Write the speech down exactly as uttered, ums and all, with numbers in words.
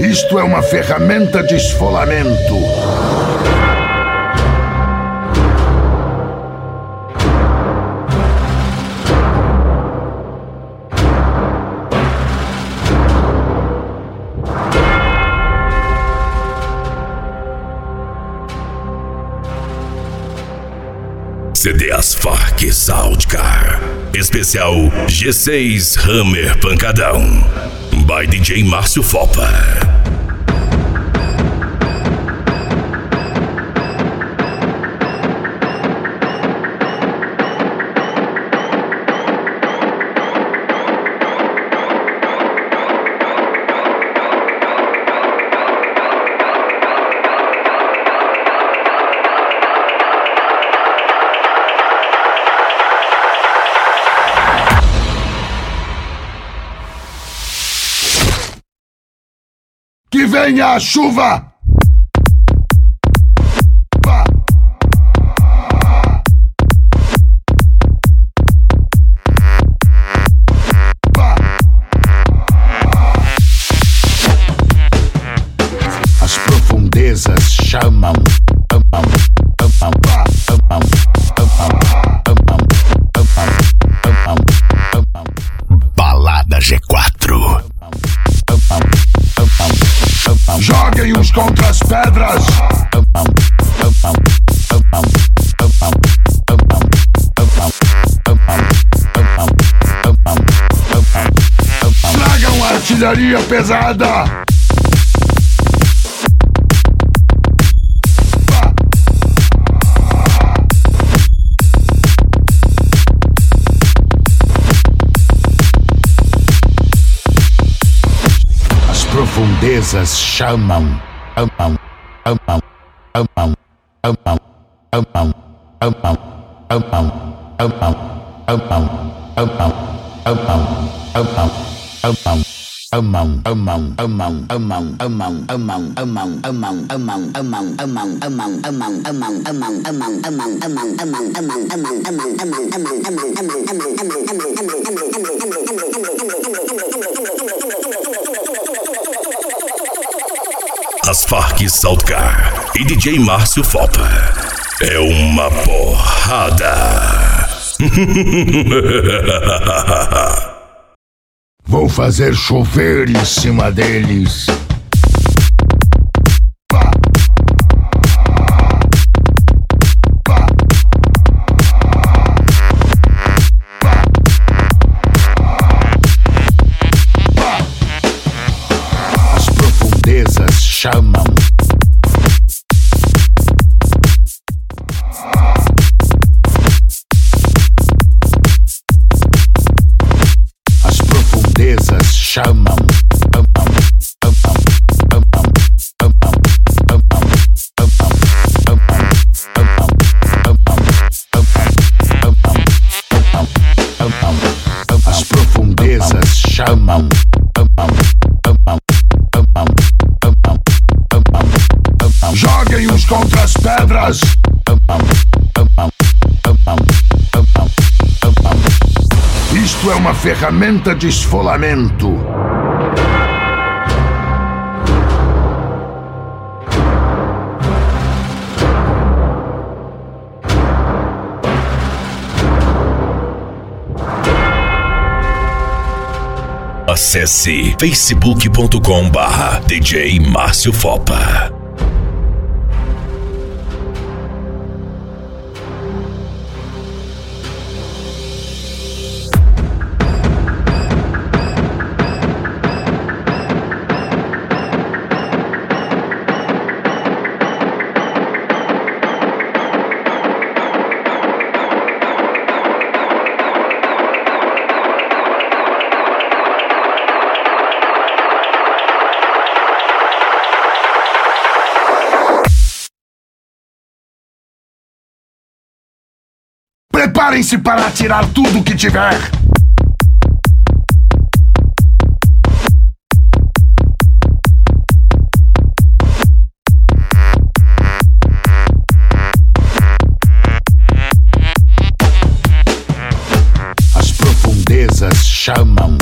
Isto é uma ferramenta de esfolamento. C D Asfark Soundcar. Especial G seis Hammer Pancadão. By D J Márcio Fopa. Que venha a chuva! As profundezas chamam. Balada G quatro. Joguem uns contra as pedras. Tragam artilharia pesada. Profundezas chamam, amam, amam, amam, amam, amam, amam, amam, amam, amam, amam, amam, amam, amam. Amam, amam, amam, amam, amam, amam, amam, amam, amam, amam, amam, amam, amam, amam, amam, amam, amam, amam, Asfark Soundcar e D J Márcio Fopa. É uma porrada. Vou fazer chover em cima deles. As profundezas chamam. Chamam, amam, amam, amam, amam, amam, amam, amam, amam, amam, amam, amam. As profundezas chamam, amam, amam, amam, amam, amam, amam. Joguem uns contra as pedras. Amam, amam, amam, amam, amam. Isto é uma ferramenta de esfolamento. Acesse facebook ponto com barra D J Márcio Fopa. Preparem-se para atirar tudo que tiver. As profundezas chamam.